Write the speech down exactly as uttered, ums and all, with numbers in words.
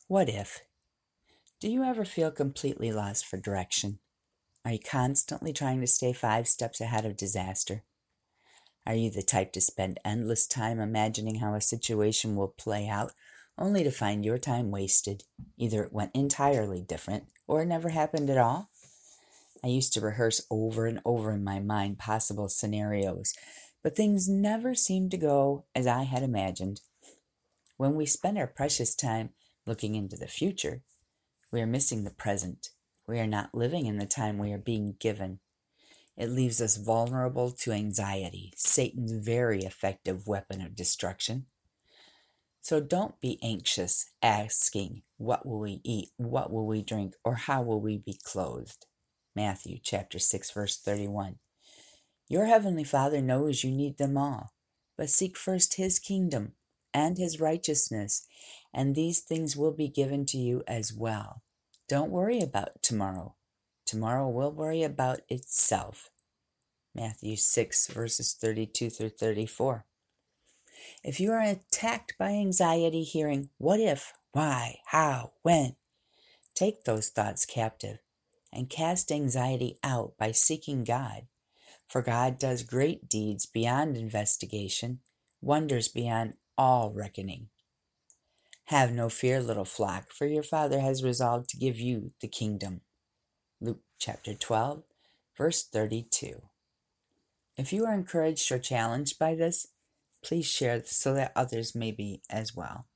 What if? Do you ever feel completely lost for direction? Are you constantly trying to stay five steps ahead of disaster? Are you the type to spend endless time imagining how a situation will play out, only to find your time wasted? Either it went entirely different, or it never happened at all? I used to rehearse over and over in my mind possible scenarios, but things never seemed to go as I had imagined. When we spend our precious time looking into the future, we are missing the present. We are not living in the time we are being given. It leaves us vulnerable to anxiety, Satan's very effective weapon of destruction. So don't be anxious asking, what will we eat, what will we drink, or how will we be clothed? Matthew chapter six, verse thirty-one. Your heavenly Father knows you need them all, but seek first his kingdom and his righteousness, and these things will be given to you as well. Don't worry about tomorrow. Tomorrow will worry about itself. Matthew six, verses thirty-two through thirty-four. If you are attacked by anxiety hearing, what if, why, how, when, take those thoughts captive and cast anxiety out by seeking God. For God does great deeds beyond investigation, wonders beyond all reckoning. Have no fear, little flock, for your Father has resolved to give you the kingdom. Luke chapter twelve, verse thirty-two. If you are encouraged or challenged by this, please share so that others may be as well.